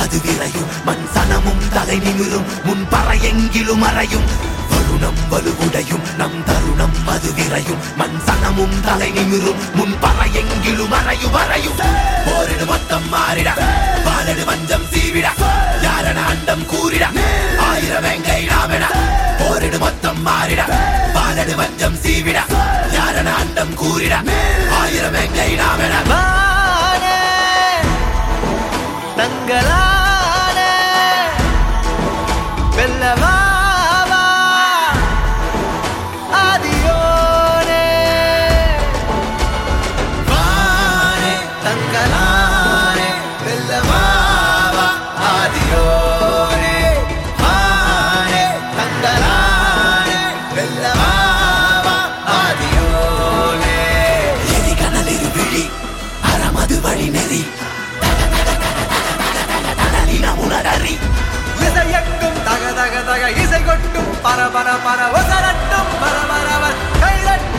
அது விரையும் மண் சனமும் தலை நிமிரும் முன் பறையெங்கிலும் அறையும் வருணம் வலுவுடையும் நம் தருணம் அது விரையும் மண் சனமும் தலை நிமிரும் முன் பறையெங்கிலும் அறையும் அறையும் போரிடு மொத்தம் மாறிட பாலடு வஞ்சம் சீவிட யாரன அண்டம் கூறிட ஆயிரம் வெங்கை நாமென போரிடு மொத்தம் மாறிட பாலடு வஞ்சம் சீவிட யாரன அண்டம் கூறிட ஆயிரம் வெங்கை நாமென தங்களான வெல்லவாவா ஆதியோனே வானே தங்களானே வெல்லவாவா ஆதியோனே வானே தங்களானே வெல்லவாவா ஆதியோனே எதி கனலிரு விழி அறமது வழி நெறி இசையட்டும் தக தக தக இசை கொட்டும் பர பர பர ஒசரட்டும் பர பரவர் கைதட்டும்